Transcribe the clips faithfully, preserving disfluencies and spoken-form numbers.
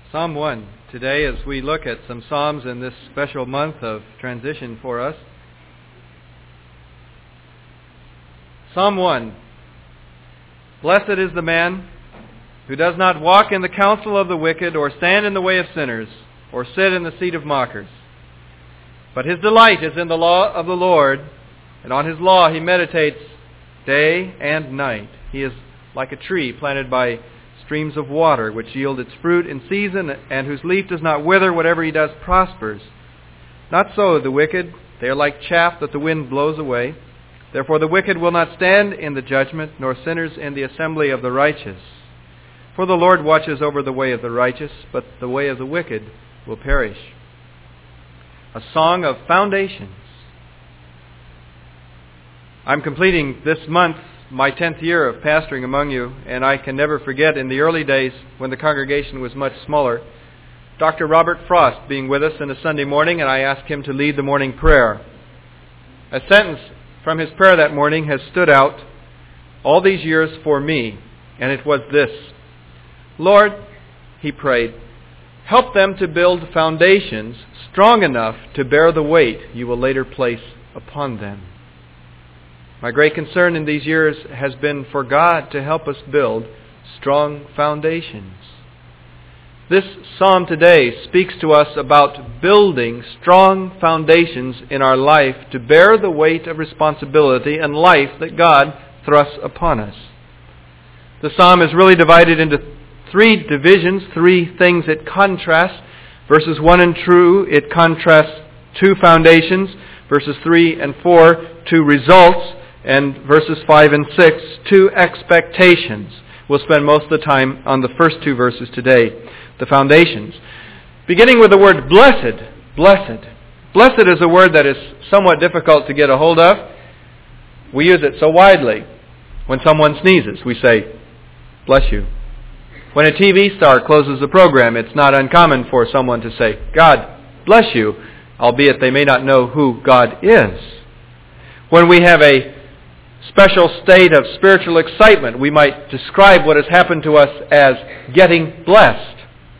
Psalm one today as we look at some Psalms in this special month of transition for us. Psalm one. Blessed is the man who does not walk in the counsel of the wicked, or stand in the way of sinners, or sit in the seat of mockers. But his delight is in the law of the Lord, and on his law he meditates day and night. He is like a tree planted by streams of water, which yield its fruit in season, and whose leaf does not wither. Whatever he does prospers. Not so the wicked. They are like chaff that the wind blows away. Therefore the wicked will not stand in the judgment, nor sinners in the assembly of the righteous. For the Lord watches over the way of the righteous, but the way of the wicked will perish. A song of foundations. I'm completing this month my tenth year of pastoring among you, and I can never forget in the early days when the congregation was much smaller, Doctor Robert Frost being with us on a Sunday morning, and I asked him to lead the morning prayer. A sentence from his prayer that morning has stood out all these years for me, and it was this: Lord, he prayed, help them to build foundations strong enough to bear the weight you will later place upon them. My great concern in these years has been for God to help us build strong foundations. This psalm today speaks to us about building strong foundations in our life to bear the weight of responsibility and life that God thrusts upon us. The psalm is really divided into three divisions, three things it contrasts. Verses one and two, it contrasts two foundations. Verses three and four, two results. And verses five and six, two expectations. We'll spend most of the time on the first two verses today, the foundations. Beginning with the word blessed. Blessed. Blessed is a word that is somewhat difficult to get a hold of. We use it so widely. When someone sneezes, we say, bless you. When a T V star closes a program, it's not uncommon for someone to say, God bless you, albeit they may not know who God is. When we have a special state of spiritual excitement, we might describe what has happened to us as getting blessed.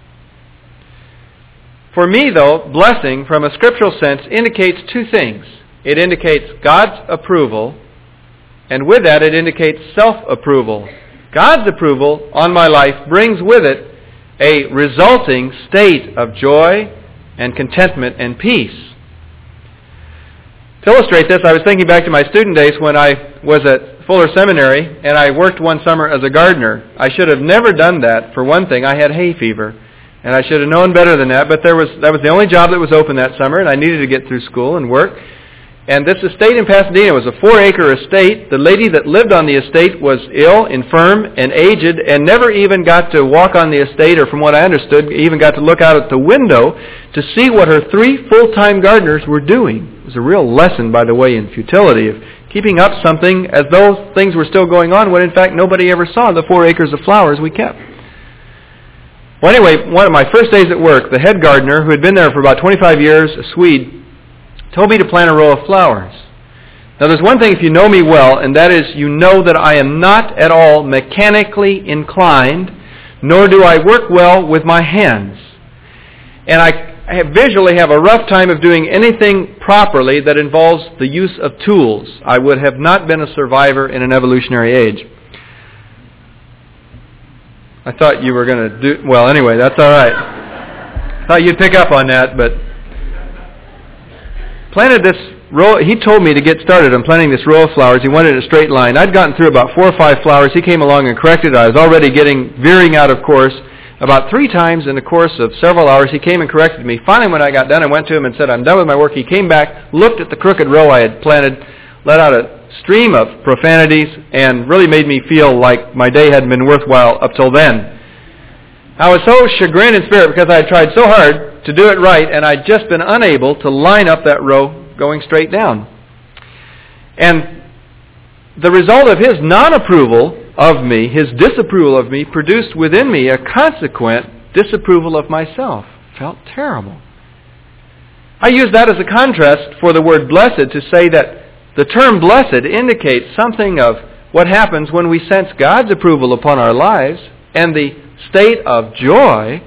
For me, though, blessing from a scriptural sense indicates two things. It indicates God's approval, and with that it indicates self-approval. God's approval on my life brings with it a resulting state of joy and contentment and peace. To illustrate this, I was thinking back to my student days when I was at Fuller Seminary, and I worked one summer as a gardener. I should have never done that. For one thing, I had hay fever, and I should have known better than that, but there was that was the only job that was open that summer, and I needed to get through school and work. And this estate in Pasadena was a four-acre estate. The lady that lived on the estate was ill, infirm, and aged, and never even got to walk on the estate, or from what I understood, even got to look out at the window to see what her three full-time gardeners were doing. It was a real lesson, by the way, in futility of keeping up something as though things were still going on when, in fact, nobody ever saw the four acres of flowers we kept. Well, anyway, one of my first days at work, the head gardener, who had been there for about twenty-five years, a Swede, told me to plant a row of flowers. Now, there's one thing if you know me well, and that is you know that I am not at all mechanically inclined, nor do I work well with my hands. And I I visually have a rough time of doing anything properly that involves the use of tools. I would have not been a survivor in an evolutionary age. I thought you were going to do... Well, anyway, that's all right. I thought you'd pick up on that, but... Planted this row... He told me to get started on planting this row of flowers. He wanted a straight line. I'd gotten through about four or five flowers. He came along and corrected it. I was already getting... veering out of course. About three times in the course of several hours, he came and corrected me. Finally, when I got done, I went to him and said, I'm done with my work. He came back, looked at the crooked row I had planted, let out a stream of profanities, and really made me feel like my day hadn't been worthwhile up till then. I was so chagrined in spirit because I had tried so hard to do it right, and I'd just been unable to line up that row going straight down. And the result of his non-approval of me, his disapproval of me, produced within me a consequent disapproval of myself. Felt terrible. I use that as a contrast for the word blessed to say that the term blessed indicates something of what happens when we sense God's approval upon our lives and the state of joy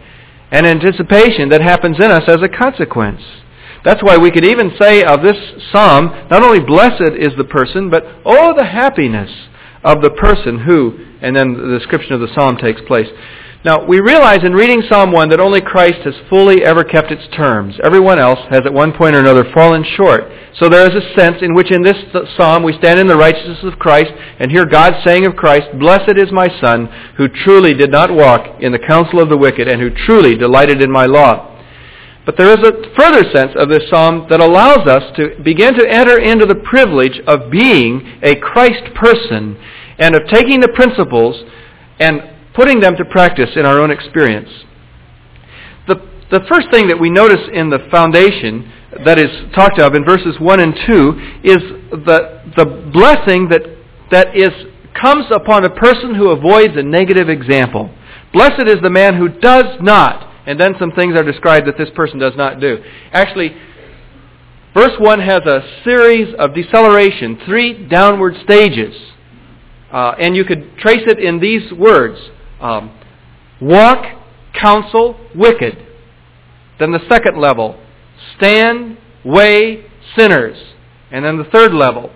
and anticipation that happens in us as a consequence. That's why we could even say of this psalm, not only blessed is the person, but oh, the happiness of the person who, and then the description of the psalm takes place. Now, we realize in reading Psalm one that only Christ has fully ever kept its terms. Everyone else has at one point or another fallen short. So there is a sense in which in this psalm we stand in the righteousness of Christ and hear God saying of Christ, "Blessed is my Son, who truly did not walk in the counsel of the wicked and who truly delighted in my law." But there is a further sense of this psalm that allows us to begin to enter into the privilege of being a Christ person and of taking the principles and putting them to practice in our own experience. The, the first thing that we notice in the foundation that is talked of in verses one and two is the, the blessing that, that is, comes upon a person who avoids a negative example. Blessed is the man who does not, and then some things are described that this person does not do. Actually, verse one has a series of deceleration, three downward stages. Uh, and you could trace it in these words. Um, walk, counsel, wicked. Then the second level, stand, weigh, sinners. And then the third level,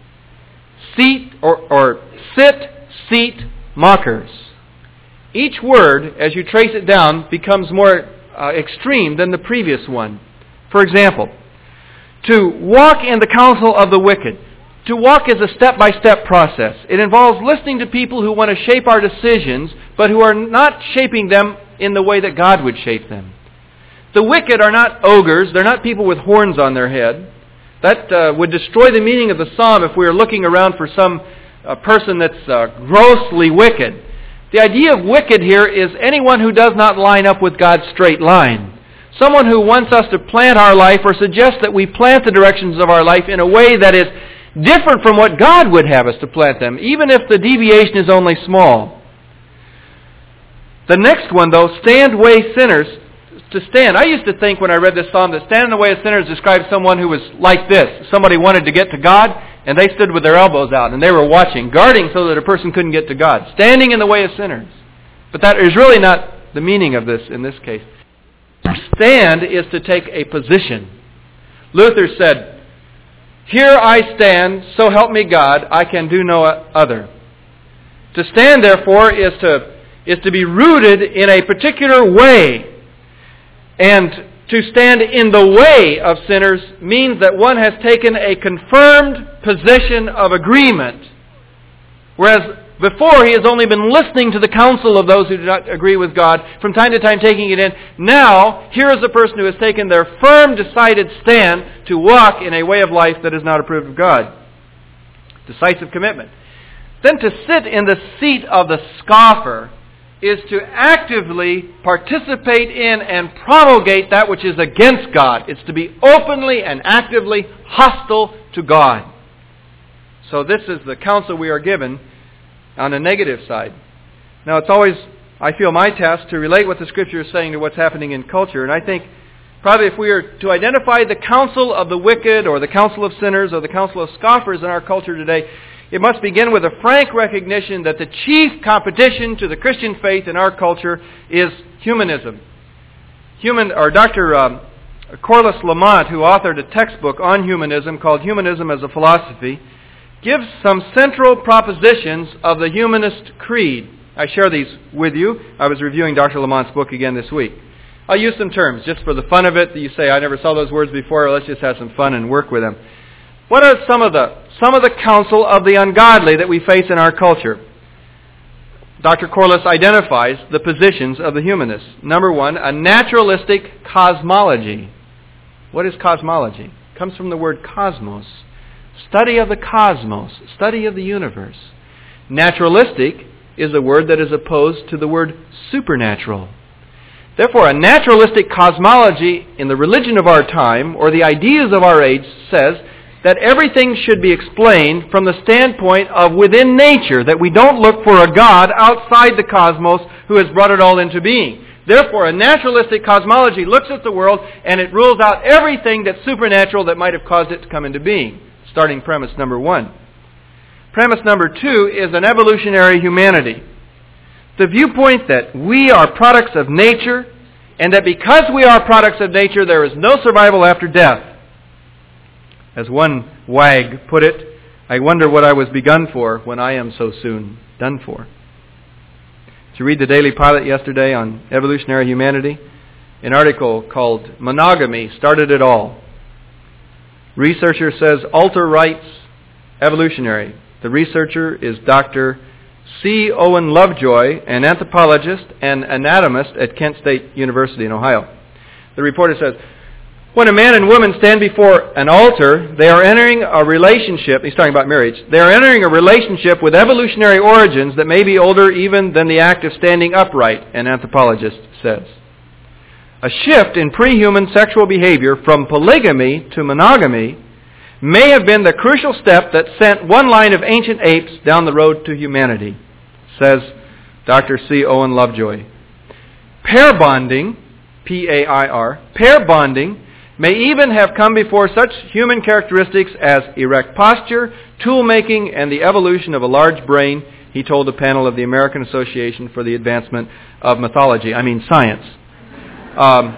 seat or, or sit, seat, mockers. Each word, as you trace it down, becomes more uh, extreme than the previous one. For example, to walk in the counsel of the wicked. To walk is a step-by-step process. It involves listening to people who want to shape our decisions, but who are not shaping them in the way that God would shape them. The wicked are not ogres. They're not people with horns on their head. That uh, would destroy the meaning of the psalm if we were looking around for some uh, person that's uh, grossly wicked. The idea of wicked here is anyone who does not line up with God's straight line. Someone who wants us to plant our life or suggests that we plant the directions of our life in a way that is different from what God would have us to plant them, even if the deviation is only small. The next one, though, stand, weigh, sinners. To stand. I used to think when I read this psalm that stand in the way of sinners described someone who was like this. Somebody wanted to get to God, and they stood with their elbows out, and they were watching, guarding so that a person couldn't get to God. Standing in the way of sinners. But that is really not the meaning of this in this case. Stand is to take a position. Luther said, "Here I stand, so help me God, I can do no other." To stand, therefore, is to, is to be rooted in a particular way. And to stand in the way of sinners means that one has taken a confirmed position of agreement. Whereas before he has only been listening to the counsel of those who do not agree with God, from time to time taking it in. Now, here is a person who has taken their firm, decided stand to walk in a way of life that is not approved of God. Decisive commitment. Then to sit in the seat of the scoffer is to actively participate in and promulgate that which is against God. It's to be openly and actively hostile to God. So this is the counsel we are given on a negative side. Now it's always, I feel, my task to relate what the Scripture is saying to what's happening in culture. And I think probably if we are to identify the counsel of the wicked or the counsel of sinners or the counsel of scoffers in our culture today, it must begin with a frank recognition that the chief competition to the Christian faith in our culture is humanism. Human, or Doctor Um, Corliss Lamont, who authored a textbook on humanism called Humanism as a Philosophy, gives some central propositions of the humanist creed. I share these with you. I was reviewing Doctor Lamont's book again this week. I'll use some terms just for the fun of it. You say, I never saw those words before, let's just have some fun and work with them. What are some of the some of the counsel of the ungodly that we face in our culture? Doctor Corliss identifies the positions of the humanists. Number one, a naturalistic cosmology. What is cosmology? It comes from the word cosmos. Study of the cosmos, study of the universe. Naturalistic is a word that is opposed to the word supernatural. Therefore, a naturalistic cosmology in the religion of our time, or the ideas of our age, says that everything should be explained from the standpoint of within nature, that we don't look for a God outside the cosmos who has brought it all into being. Therefore, a naturalistic cosmology looks at the world and it rules out everything that's supernatural that might have caused it to come into being. Starting premise number one. Premise number two is an evolutionary humanity. The viewpoint that we are products of nature and that because we are products of nature, there is no survival after death. As one wag put it, I wonder what I was begun for when I am so soon done for. Did you read the Daily Pilot yesterday on evolutionary humanity? An article called Monogamy Started It All. Researcher says alter rights evolutionary. The researcher is Doctor C. Owen Lovejoy, an anthropologist and anatomist at Kent State University in Ohio. The reporter says, when a man and woman stand before an altar, they are entering a relationship, he's talking about marriage, they are entering a relationship with evolutionary origins that may be older even than the act of standing upright, an anthropologist says. A shift in pre-human sexual behavior from polygamy to monogamy may have been the crucial step that sent one line of ancient apes down the road to humanity, says Doctor C. Owen Lovejoy. Pair bonding, P A I R, pair bonding may even have come before such human characteristics as erect posture, tool-making, and the evolution of a large brain, he told a panel of the American Association for the Advancement of Mythology, I mean science. Um,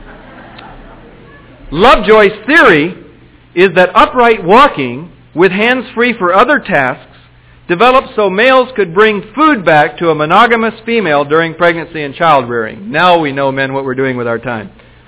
Lovejoy's theory is that upright walking, with hands free for other tasks, developed so males could bring food back to a monogamous female during pregnancy and child-rearing. Now we know, men, what we're doing with our time.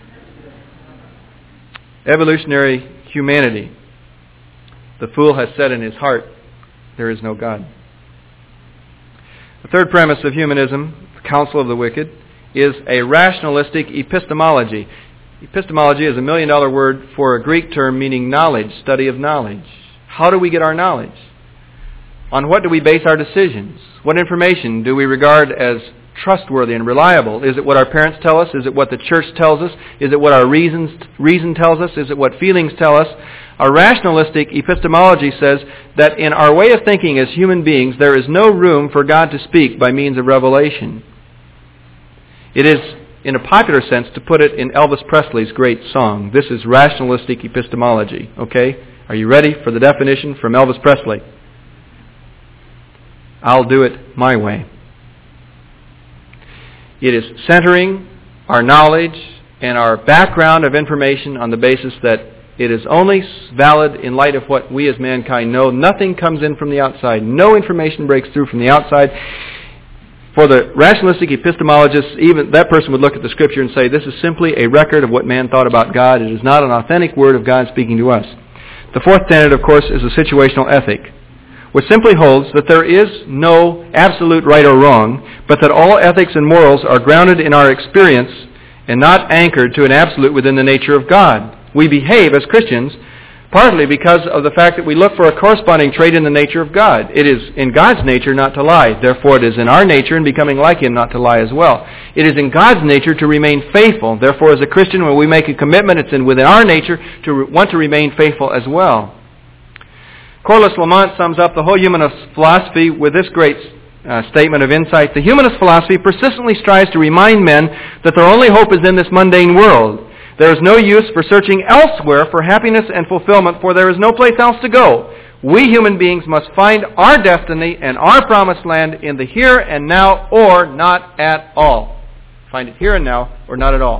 Evolutionary humanity. The fool has said in his heart, there is no God. The third premise of humanism, the counsel of the wicked, is a rationalistic epistemology. Epistemology is a million-dollar word for a Greek term meaning knowledge, study of knowledge. How do we get our knowledge? On what do we base our decisions? What information do we regard as trustworthy and reliable? Is it what our parents tell us? Is it what the church tells us? Is it what our reasons, reason tells us? Is it what feelings tell us? A rationalistic epistemology says that in our way of thinking as human beings, there is no room for God to speak by means of revelation. It is, in a popular sense, to put it in Elvis Presley's great song. This is rationalistic epistemology. Okay? Are you ready for the definition from Elvis Presley? I'll do it my way. It is centering our knowledge and our background of information on the basis that it is only valid in light of what we as mankind know. Nothing comes in from the outside. No information breaks through from the outside. For the rationalistic epistemologists, even that person would look at the Scripture and say, this is simply a record of what man thought about God. It is not an authentic word of God speaking to us. The fourth tenet, of course, is a situational ethic, which simply holds that there is no absolute right or wrong, but that all ethics and morals are grounded in our experience and not anchored to an absolute within the nature of God. We behave as Christians partly because of the fact that we look for a corresponding trait in the nature of God. It is in God's nature not to lie. Therefore, it is in our nature and becoming like Him not to lie as well. It is in God's nature to remain faithful. Therefore, as a Christian, when we make a commitment, it's in within our nature to re- want to remain faithful as well. Corliss Lamont sums up the whole humanist philosophy with this great uh, statement of insight. The humanist philosophy persistently strives to remind men that their only hope is in this mundane world. There is no use for searching elsewhere for happiness and fulfillment, for there is no place else to go. We human beings must find our destiny and our promised land in the here and now, or not at all. Find it here and now, or not at all.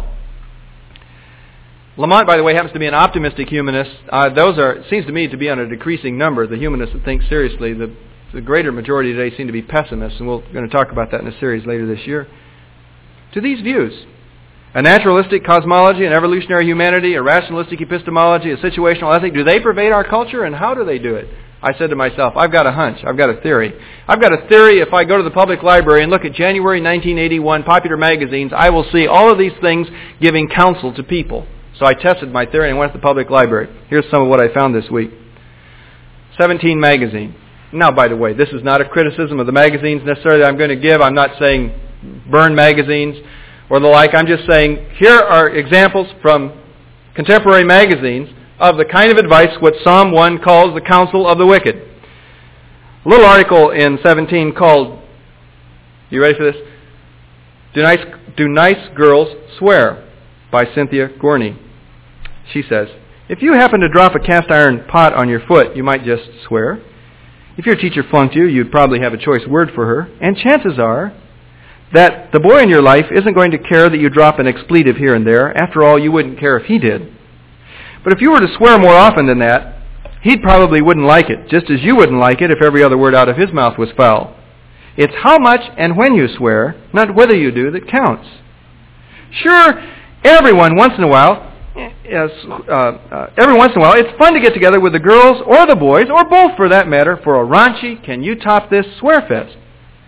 Lamont, by the way, happens to be an optimistic humanist. Uh, those are, it seems to me, to be on a decreasing number, the humanists that think seriously. The, the greater majority today seem to be pessimists, and we're going to talk about that in a series later this year. To these views, a naturalistic cosmology, an evolutionary humanity, a rationalistic epistemology, a situational ethic, do they pervade our culture, and how do they do it? I said to myself, I've got a hunch, I've got a theory. I've got a theory if I go to the public library and look at January nineteen eighty-one popular magazines, I will see all of these things giving counsel to people. So I tested my theory and went to the public library. Here's some of what I found this week. seventeen magazine. Now, by the way, this is not a criticism of the magazines necessarily that I'm going to give. I'm not saying burn magazines or the like. I'm just saying here are examples from contemporary magazines of the kind of advice what Psalm one calls the counsel of the wicked. A little article in seventeen called, you ready for this? Do nice, do nice girls swear? By Cynthia Gorney. She says, if you happen to drop a cast iron pot on your foot, you might just swear. If your teacher flunked you, you'd probably have a choice word for her. And chances are that the boy in your life isn't going to care that you drop an expletive here and there. After all, you wouldn't care if he did. But if you were to swear more often than that, he probably wouldn't like it, just as you wouldn't like it if every other word out of his mouth was foul. It's how much and when you swear, not whether you do, that counts. Sure, everyone once in a while, yes, uh, uh, every once in a while, it's fun to get together with the girls or the boys, or both for that matter, for a raunchy, can you top this swear fest.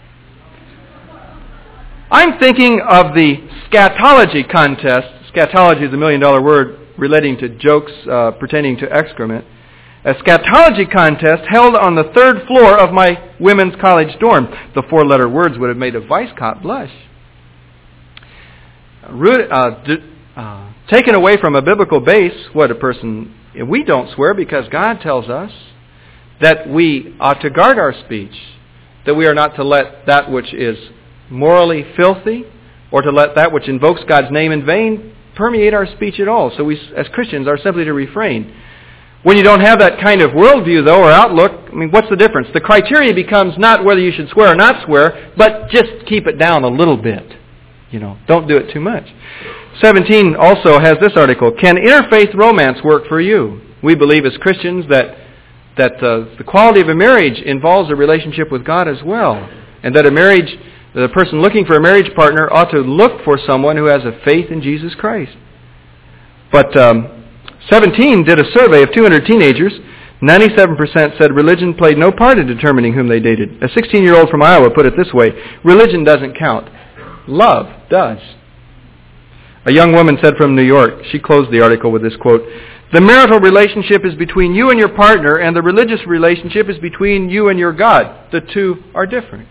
I'm thinking of the scatology contest. Scatology is a million-dollar word relating to jokes uh, pertaining to excrement. A scatology contest held on the third floor of my women's college dorm. The four-letter words would have made a vice cop blush. Uh, d- uh, taken away from a biblical base, what a person... We don't swear because God tells us that we ought to guard our speech, that we are not to let that which is morally filthy or to let that which invokes God's name in vain permeate our speech at all. So we, as Christians, are simply to refrain. When you don't have that kind of worldview, though, or outlook, I mean, what's the difference? The criteria becomes not whether you should swear or not swear, but just keep it down a little bit. You know, don't do it too much. seventeen also has this article, Can Interfaith Romance Work for You? We believe as Christians that that uh, the quality of a marriage involves a relationship with God as well, and that a marriage, the person looking for a marriage partner ought to look for someone who has a faith in Jesus Christ. But um, seventeen did a survey of two hundred teenagers. ninety-seven percent said religion played no part in determining whom they dated. A sixteen-year-old from Iowa put it this way, religion doesn't count. Love does. A young woman said from New York, she closed the article with this quote, the marital relationship is between you and your partner, and the religious relationship is between you and your God. The two are different.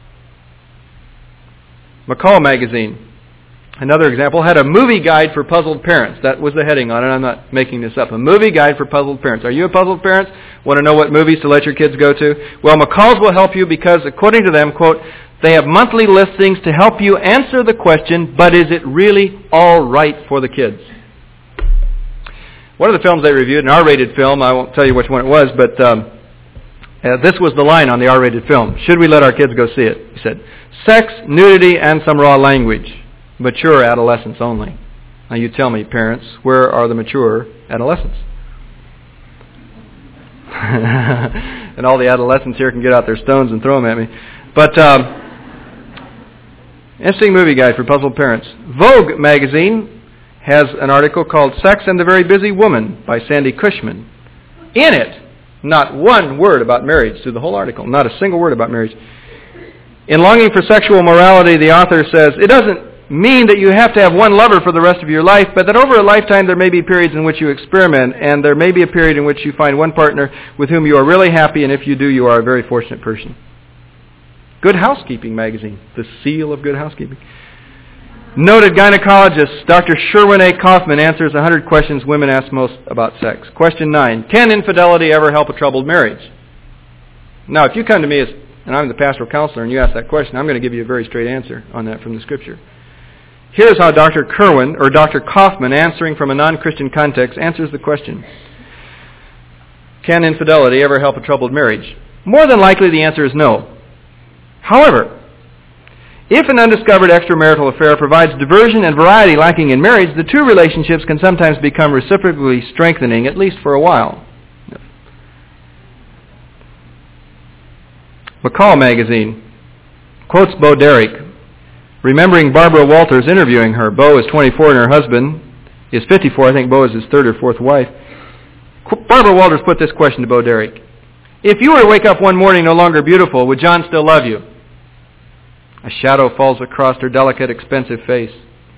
McCall magazine, another example, had a movie guide for puzzled parents. That was the heading on it. I'm not making this up. A movie guide for puzzled parents. Are you a puzzled parent? Want to know what movies to let your kids go to? Well, McCall's will help you because, according to them, quote, they have monthly listings to help you answer the question, but is it really all right for the kids? One of the films they reviewed, an R-rated film, I won't tell you which one it was, but um, uh, this was the line on the R-rated film. Should we let our kids go see it? He said, sex, nudity, and some raw language. Mature adolescents only. Now you tell me, parents, where are the mature adolescents? And all the adolescents here can get out their stones and throw them at me. But, um, interesting movie guide for puzzled parents. Vogue magazine has an article called Sex and the Very Busy Woman by Sandy Cushman. In it, not one word about marriage through the whole article. Not a single word about marriage. In Longing for Sexual Morality, the author says, it doesn't mean that you have to have one lover for the rest of your life, but that over a lifetime there may be periods in which you experiment, and there may be a period in which you find one partner with whom you are really happy, and if you do, you are a very fortunate person. Good Housekeeping magazine, the seal of good housekeeping. Noted gynecologist Doctor Sherwin A. Kaufman answers one hundred questions women ask most about sex. Question nine, can infidelity ever help a troubled marriage? Now, if you come to me as, and I'm the pastoral counselor, and you ask that question, I'm going to give you a very straight answer on that from the Scripture. Here's how Doctor Kerwin, or Doctor Kaufman, answering from a non-Christian context, answers the question. Can infidelity ever help a troubled marriage? More than likely the answer is no. However, if an undiscovered extramarital affair provides diversion and variety lacking in marriage, the two relationships can sometimes become reciprocally strengthening, at least for a while. McCall magazine quotes Bo Derek, remembering Barbara Walters interviewing her. Bo is twenty-four and her husband is fifty-four. I think Bo is his third or fourth wife. Barbara Walters put this question to Bo Derek. If you were to wake up one morning no longer beautiful, would John still love you? A shadow falls across her delicate, expensive face.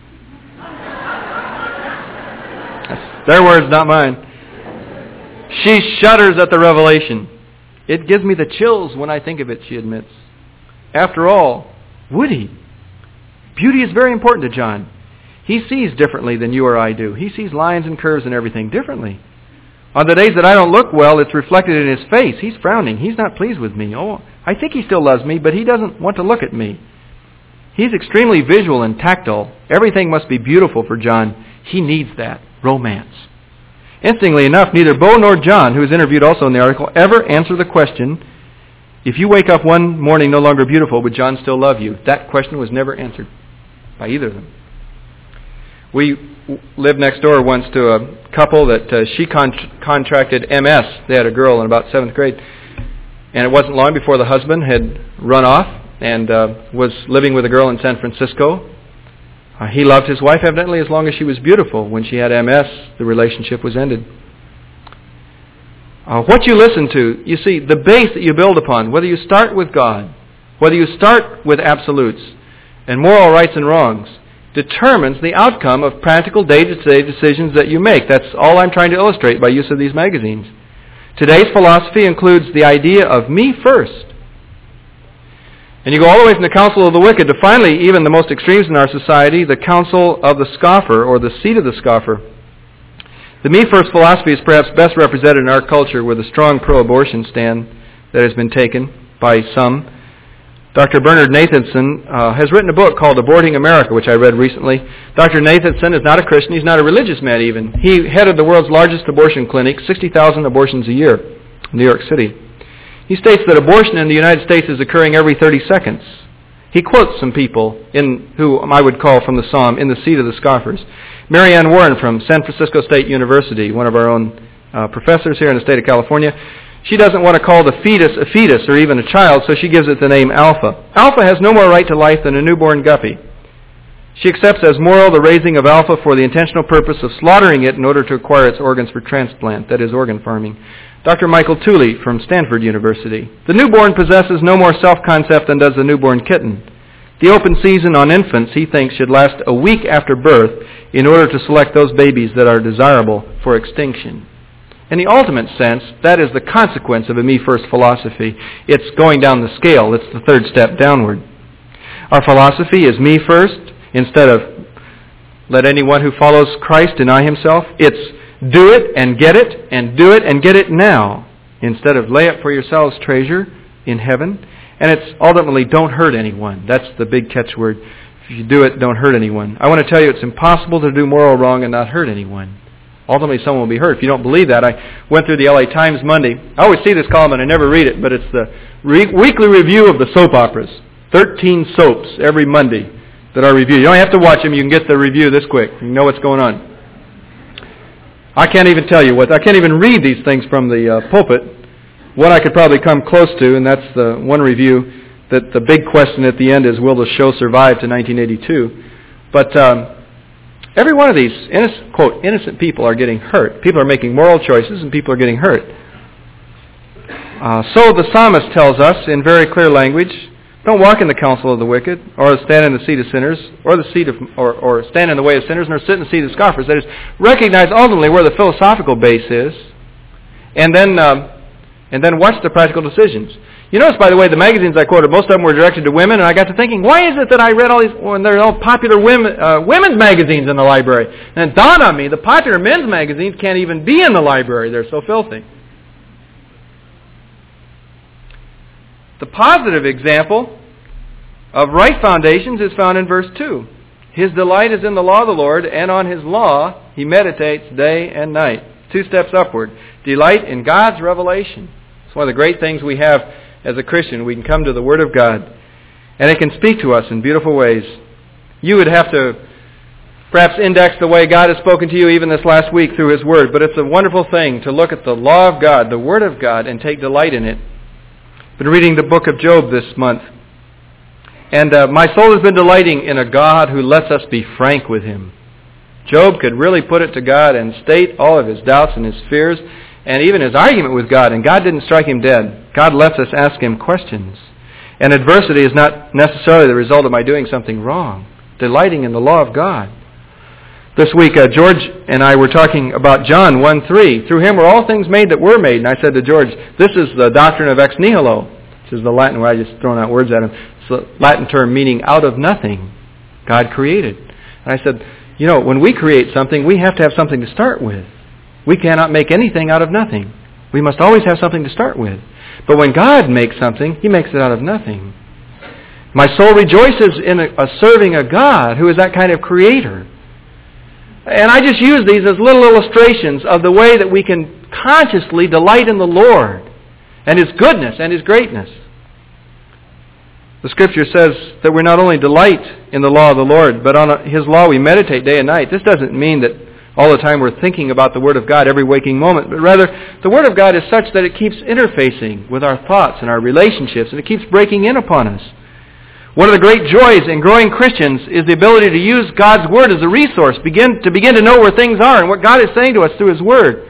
That's their words, not mine. She shudders at the revelation. It gives me the chills when I think of it, she admits. After all, would he? Beauty is very important to John. He sees differently than you or I do. He sees lines and curves and everything differently. On the days that I don't look well, it's reflected in his face. He's frowning. He's not pleased with me. Oh, I think he still loves me, but he doesn't want to look at me. He's extremely visual and tactile. Everything must be beautiful for John. He needs that. Romance. Interestingly enough, neither Bo nor John, who is interviewed also in the article, ever answer the question, If you wake up one morning no longer beautiful, would John still love you? That question was never answered by either of them. We lived next door once to a couple that uh, she con- contracted M S. They had a girl in about seventh grade. And it wasn't long before the husband had run off and uh, was living with a girl in San Francisco. Uh, he loved his wife evidently as long as she was beautiful. When she had M S, the relationship was ended. Uh, what you listen to, you see, the base that you build upon, whether you start with God, whether you start with absolutes and moral rights and wrongs, determines the outcome of practical day-to-day decisions that you make. That's all I'm trying to illustrate by use of these magazines. Today's philosophy includes the idea of me first. And you go all the way from the counsel of the wicked to finally, even the most extremes in our society, the counsel of the scoffer, or the seat of the scoffer. The me-first philosophy is perhaps best represented in our culture with a strong pro-abortion stand that has been taken by some. Doctor Bernard Nathanson uh, has written a book called Aborting America, which I read recently. Doctor Nathanson is not a Christian. He's not a religious man even. He headed the world's largest abortion clinic, sixty thousand abortions a year in New York City. He states that abortion in the United States is occurring every thirty seconds. He quotes some people in who I would call from the Psalm, in the seat of the scoffers. Marianne Warren from San Francisco State University, one of our own uh, professors here in the state of California, she doesn't want to call the fetus a fetus or even a child, so she gives it the name Alpha. Alpha has no more right to life than a newborn guppy. She accepts as moral the raising of Alpha for the intentional purpose of slaughtering it in order to acquire its organs for transplant, that is, organ farming. Doctor Michael Tooley from Stanford University. The newborn possesses no more self-concept than does the newborn kitten. The open season on infants, he thinks, should last a week after birth in order to select those babies that are desirable for extinction. In the ultimate sense, that is the consequence of a me-first philosophy. It's going down the scale. It's the third step downward. Our philosophy is me first instead of let anyone who follows Christ deny himself. It's do it and get it and do it and get it now instead of lay up for yourselves treasure in heaven. And it's ultimately don't hurt anyone. That's the big catchword. If you do it, don't hurt anyone. I want to tell you it's impossible to do moral wrong and not hurt anyone. Ultimately, someone will be hurt. If you don't believe that, I went through the L A Times Monday. I always see this column and I never read it, but it's the re- weekly review of the soap operas. Thirteen soaps every Monday that are reviewed. You don't have to watch them. You can get the review this quick. You know what's going on. I can't even tell you what. I can't even read these things from the uh, pulpit. One I could probably come close to, and that's the one review that the big question at the end is, will the show survive to nineteen eighty-two? But um, every one of these, innocent, quote, innocent people are getting hurt. People are making moral choices, and people are getting hurt. Uh, so the psalmist tells us in very clear language, don't walk in the counsel of the wicked, or stand in the seat of sinners, or the seat of, or, or stand in the way of sinners, nor sit in the seat of scoffers. That is, recognize ultimately where the philosophical base is, and then um, and then watch the practical decisions. You notice, by the way, the magazines I quoted, most of them were directed to women, and I got to thinking, why is it that I read all these, when they're all popular women, uh, women's magazines in the library? And it dawned on me, the popular men's magazines can't even be in the library. They're so filthy. The positive example of right foundations is found in verse two. His delight is in the law of the Lord, and on his law he meditates day and night. Two steps upward. Delight in God's revelation. It's one of the great things we have as a Christian. We can come to the Word of God, and it can speak to us in beautiful ways. You would have to perhaps index the way God has spoken to you even this last week through His Word, but it's a wonderful thing to look at the law of God, the Word of God, and take delight in it. I've been reading the book of Job this month, and uh, my soul has been delighting in a God who lets us be frank with Him. Job could really put it to God and state all of his doubts and his fears, and even his argument with God, and God didn't strike him dead. God lets us ask Him questions. And adversity is not necessarily the result of my doing something wrong. Delighting in the law of God. This week, uh, George and I were talking about John one three. Through Him were all things made that were made. And I said to George, this is the doctrine of ex nihilo. This is the Latin where I just thrown out words at him. It's the Latin term meaning out of nothing. God created. And I said, you know, when we create something, we have to have something to start with. We cannot make anything out of nothing. We must always have something to start with. But when God makes something, He makes it out of nothing. My soul rejoices in a, a serving a God who is that kind of creator. And I just use these as little illustrations of the way that we can consciously delight in the Lord and His goodness and His greatness. The Scripture says that we not only delight in the law of the Lord, but on His law we meditate day and night. This doesn't mean that all the time we're thinking about the Word of God every waking moment, but rather the Word of God is such that it keeps interfacing with our thoughts and our relationships, and it keeps breaking in upon us. One of the great joys in growing Christians is the ability to use God's Word as a resource, begin to begin to know where things are and what God is saying to us through His Word.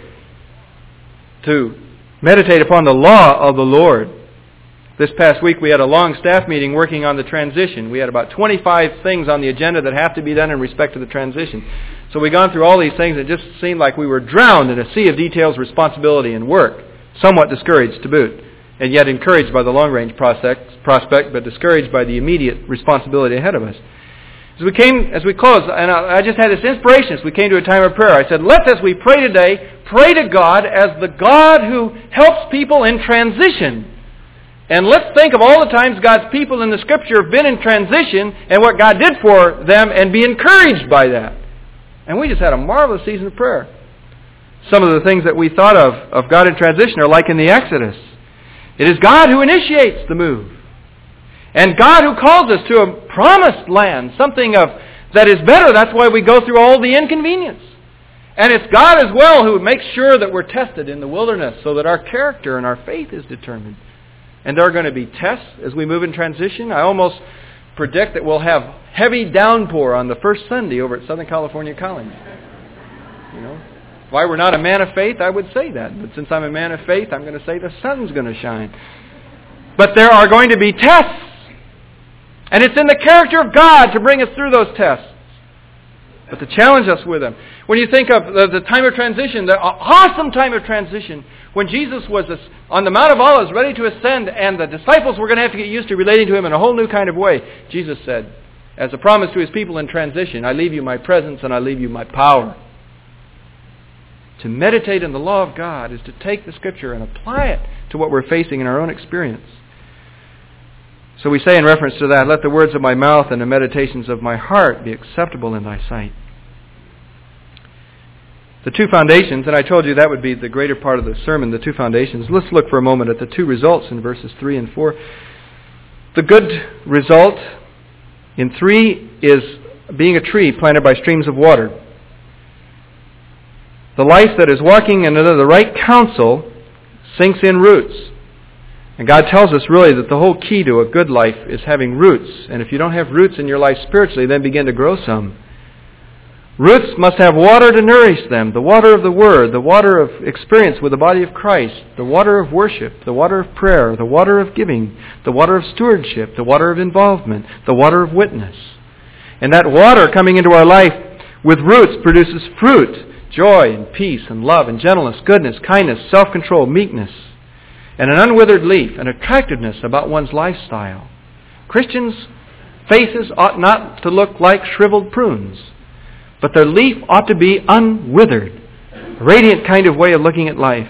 To meditate upon the law of the Lord. This past week we had a long staff meeting working on the transition. We had about twenty-five things on the agenda that have to be done in respect to the transition. So we've gone through all these things and it just seemed like we were drowned in a sea of details, responsibility, and work. Somewhat discouraged to boot. And yet encouraged by the long-range prospect, prospect, but discouraged by the immediate responsibility ahead of us. As we came, as we closed, and I, I just had this inspiration as we came to a time of prayer. I said, let's, as we pray today, pray to God as the God who helps people in transition. And let's think of all the times God's people in the Scripture have been in transition and what God did for them and be encouraged by that. And we just had a marvelous season of prayer. Some of the things that we thought of, of God in transition are like in the Exodus. It is God who initiates the move. And God who calls us to a promised land, something of that is better. That's why we go through all the inconvenience. And it's God as well who makes sure that we're tested in the wilderness so that our character and our faith is determined. And there are going to be tests as we move in transition. I almost predict that we'll have heavy downpour on the first Sunday over at Southern California College. You know, if I were not a man of faith, I would say that. But since I'm a man of faith, I'm going to say the sun's going to shine. But there are going to be tests. And it's in the character of God to bring us through those tests. But to challenge us with them. When you think of the, the time of transition, the awesome time of transition, when Jesus was on the Mount of Olives ready to ascend and the disciples were going to have to get used to relating to Him in a whole new kind of way, Jesus said, as a promise to His people in transition, I leave you my presence and I leave you my power. To meditate in the law of God is to take the Scripture and apply it to what we're facing in our own experience. So we say in reference to that, let the words of my mouth and the meditations of my heart be acceptable in thy sight. The two foundations, and I told you that would be the greater part of the sermon, the two foundations. Let's look for a moment at the two results in verses three and four. The good result in three is being a tree planted by streams of water. The life that is walking under the right counsel sinks in roots. And God tells us really that the whole key to a good life is having roots. And if you don't have roots in your life spiritually, then begin to grow some. Roots must have water to nourish them, the water of the Word, the water of experience with the body of Christ, the water of worship, the water of prayer, the water of giving, the water of stewardship, the water of involvement, the water of witness. And that water coming into our life with roots produces fruit, joy and peace and love and gentleness, goodness, kindness, self-control, meekness, and an unwithered leaf, an attractiveness about one's lifestyle. Christians' faces ought not to look like shriveled prunes, but their leaf ought to be unwithered, a radiant kind of way of looking at life.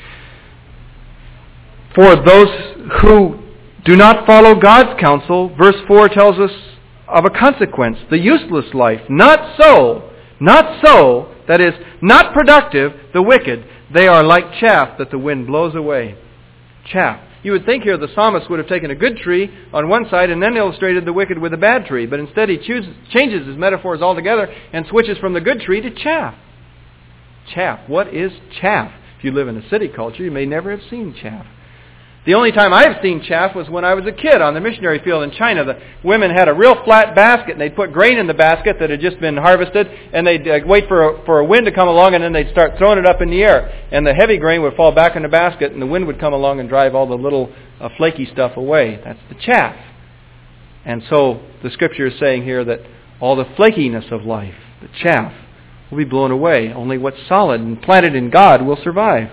For those who do not follow God's counsel, verse four tells us of a consequence, the useless life. Not so, not so, that is, not productive, the wicked. They are like chaff that the wind blows away. Chaff. You would think here the psalmist would have taken a good tree on one side and then illustrated the wicked with a bad tree. But instead he chooses, changes his metaphors altogether and switches from the good tree to chaff. Chaff. What is chaff? If you live in a city culture, you may never have seen chaff. The only time I've seen chaff was when I was a kid on the missionary field in China. The women had a real flat basket, and they'd put grain in the basket that had just been harvested, and they'd uh, wait for a, for a wind to come along, and then they'd start throwing it up in the air. And the heavy grain would fall back in the basket, and the wind would come along and drive all the little uh, flaky stuff away. That's the chaff. And so the Scripture is saying here that all the flakiness of life, the chaff, will be blown away. Only what's solid and planted in God will survive.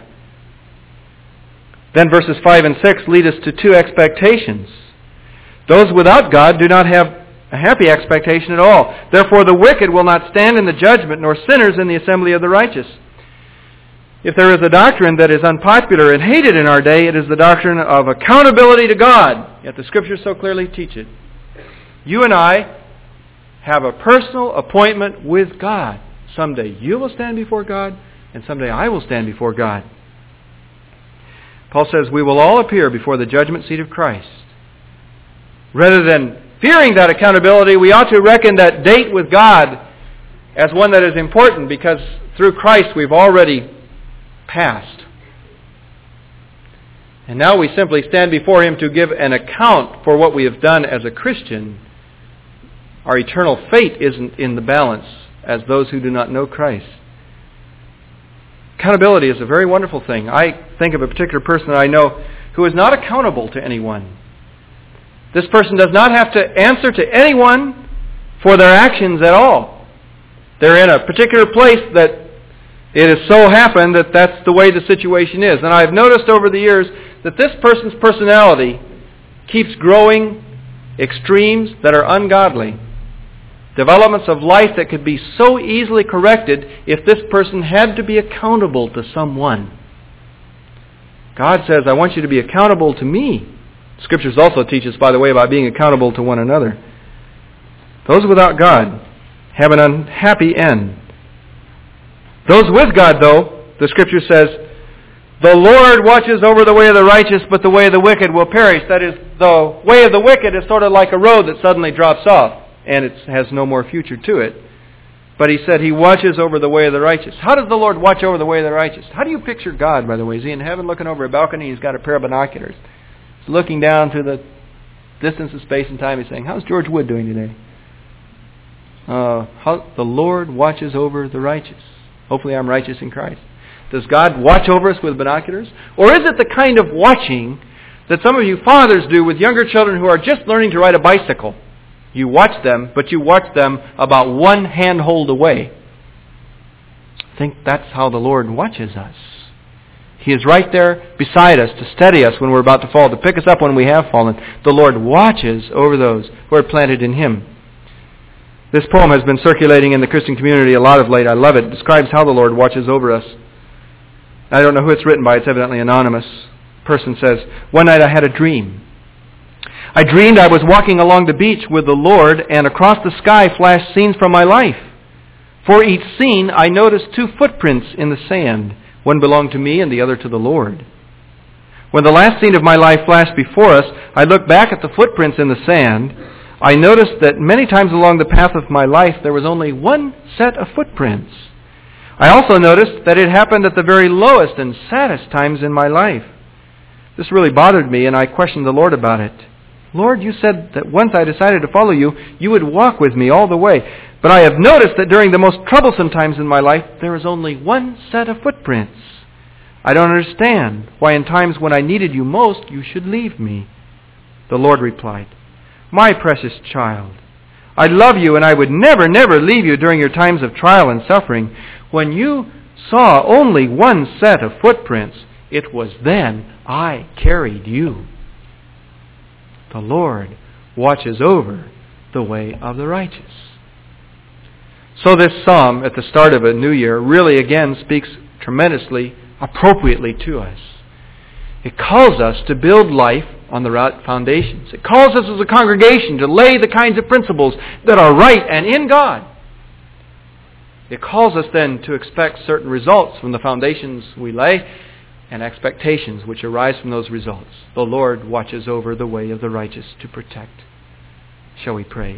Then verses five and six lead us to two expectations. Those without God do not have a happy expectation at all. Therefore the wicked will not stand in the judgment, nor sinners in the assembly of the righteous. If there is a doctrine that is unpopular and hated in our day, it is the doctrine of accountability to God. Yet the Scriptures so clearly teach it. You and I have a personal appointment with God. Someday you will stand before God, and someday I will stand before God. Paul says we will all appear before the judgment seat of Christ. Rather than fearing that accountability, we ought to reckon that date with God as one that is important, because through Christ we've already passed. And now we simply stand before Him to give an account for what we have done as a Christian. Our eternal fate isn't in the balance as those who do not know Christ. Accountability is a very wonderful thing. I think of a particular person that I know who is not accountable to anyone. This person does not have to answer to anyone for their actions at all. They're in a particular place that it has so happened that that's the way the situation is. And I've noticed over the years that this person's personality keeps growing extremes that are ungodly. Developments of life that could be so easily corrected if this person had to be accountable to someone. God says, I want you to be accountable to me. Scriptures also teach us, by the way, about being accountable to one another. Those without God have an unhappy end. Those with God, though, the Scripture says, the Lord watches over the way of the righteous, but the way of the wicked will perish. That is, the way of the wicked is sort of like a road that suddenly drops off, and it has no more future to it. But He said He watches over the way of the righteous. How does the Lord watch over the way of the righteous? How do you picture God, by the way? Is He in heaven looking over a balcony? He's got a pair of binoculars. He's looking down through the distance of space and time. He's saying, how's George Wood doing today? Uh, how the Lord watches over the righteous. Hopefully I'm righteous in Christ. Does God watch over us with binoculars? Or is it the kind of watching that some of you fathers do with younger children who are just learning to ride a bicycle? You watch them, but you watch them about one handhold away. I think that's how the Lord watches us. He is right there beside us to steady us when we're about to fall, to pick us up when we have fallen. The Lord watches over those who are planted in Him. This poem has been circulating in the Christian community a lot of late. I love it. It describes how the Lord watches over us. I don't know who it's written by. It's evidently anonymous. The person says, one night I had a dream. I dreamed I was walking along the beach with the Lord, and across the sky flashed scenes from my life. For each scene, I noticed two footprints in the sand. One belonged to me and the other to the Lord. When the last scene of my life flashed before us, I looked back at the footprints in the sand. I noticed that many times along the path of my life, there was only one set of footprints. I also noticed that it happened at the very lowest and saddest times in my life. This really bothered me, and I questioned the Lord about it. Lord, you said that once I decided to follow you, you would walk with me all the way. But I have noticed that during the most troublesome times in my life, there is only one set of footprints. I don't understand why in times when I needed you most, you should leave me. The Lord replied, my precious child, I love you and I would never, never leave you during your times of trial and suffering. When you saw only one set of footprints, it was then I carried you. The Lord watches over the way of the righteous. So this psalm at the start of a new year really again speaks tremendously appropriately to us. It calls us to build life on the right foundations. It calls us as a congregation to lay the kinds of principles that are right and in God. It calls us then to expect certain results from the foundations we lay and expectations which arise from those results. The Lord watches over the way of the righteous to protect. Shall we pray?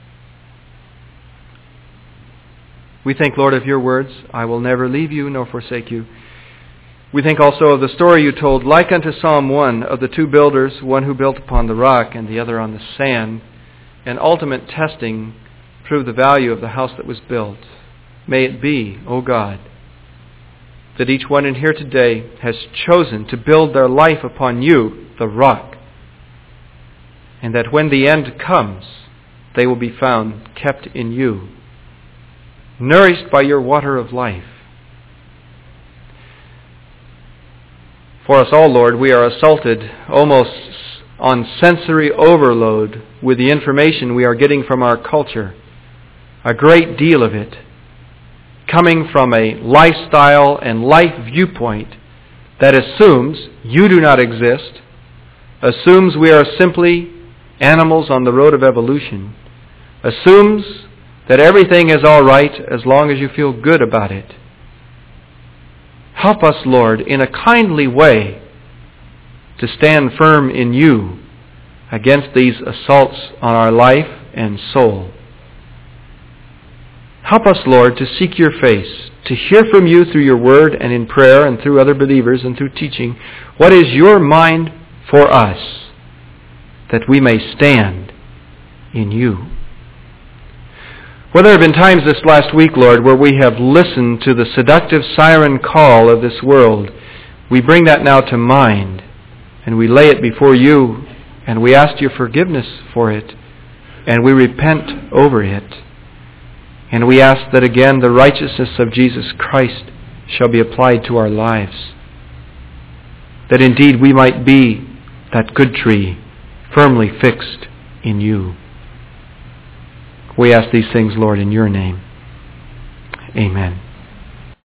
We think, Lord, of your words, I will never leave you nor forsake you. We think also of the story you told, like unto Psalm one, of the two builders, one who built upon the rock and the other on the sand, and ultimate testing proved the value of the house that was built. May it be, O God, that each one in here today has chosen to build their life upon you, the rock, and that when the end comes, they will be found kept in you, nourished by your water of life. For us all, Lord, we are assaulted almost on sensory overload with the information we are getting from our culture, a great deal of it coming from a lifestyle and life viewpoint that assumes you do not exist, assumes we are simply animals on the road of evolution, assumes that everything is all right as long as you feel good about it. Help us, Lord, in a kindly way to stand firm in you against these assaults on our life and soul. Help us, Lord, to seek your face, to hear from you through your word and in prayer and through other believers and through teaching. What is your mind for us, that we may stand in you? Well, there have been times this last week, Lord, where we have listened to the seductive siren call of this world. We bring that now to mind, and we lay it before you, and we ask your forgiveness for it, and we repent over it. And we ask that again the righteousness of Jesus Christ shall be applied to our lives, that indeed we might be that good tree firmly fixed in you. We ask these things, Lord, in your name. Amen.